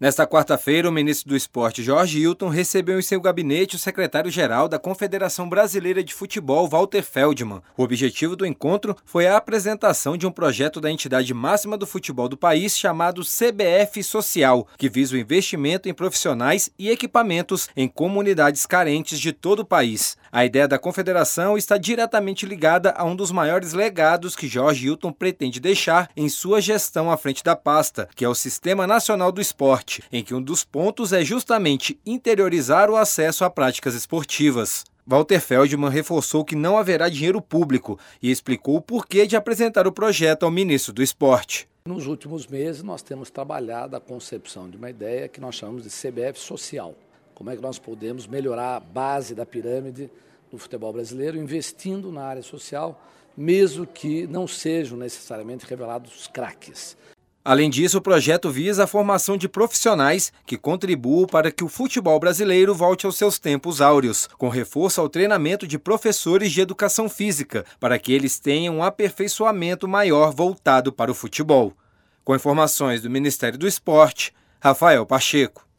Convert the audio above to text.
Nesta quarta-feira, o ministro do Esporte, Jorge Hilton, recebeu em seu gabinete o secretário-geral da Confederação Brasileira de Futebol, Walter Feldman. O objetivo do encontro foi a apresentação de um projeto da entidade máxima do futebol do país chamado CBF Social, que visa o investimento em profissionais e equipamentos em comunidades carentes de todo o país. A ideia da confederação está diretamente ligada a um dos maiores legados que Jorge Hilton pretende deixar em sua gestão à frente da pasta, que é o Sistema Nacional do Esporte, em que um dos pontos é justamente interiorizar o acesso a práticas esportivas. Walter Feldman reforçou que não haverá dinheiro público e explicou o porquê de apresentar o projeto ao ministro do Esporte. Nos últimos meses, nós temos trabalhado a concepção de uma ideia que nós chamamos de CBF Social. Como é que nós podemos melhorar a base da pirâmide do futebol brasileiro, investindo na área social, mesmo que não sejam necessariamente revelados os craques. Além disso, o projeto visa a formação de profissionais que contribuam para que o futebol brasileiro volte aos seus tempos áureos, com reforço ao treinamento de professores de educação física, para que eles tenham um aperfeiçoamento maior voltado para o futebol. Com informações do Ministério do Esporte, Rafael Pacheco.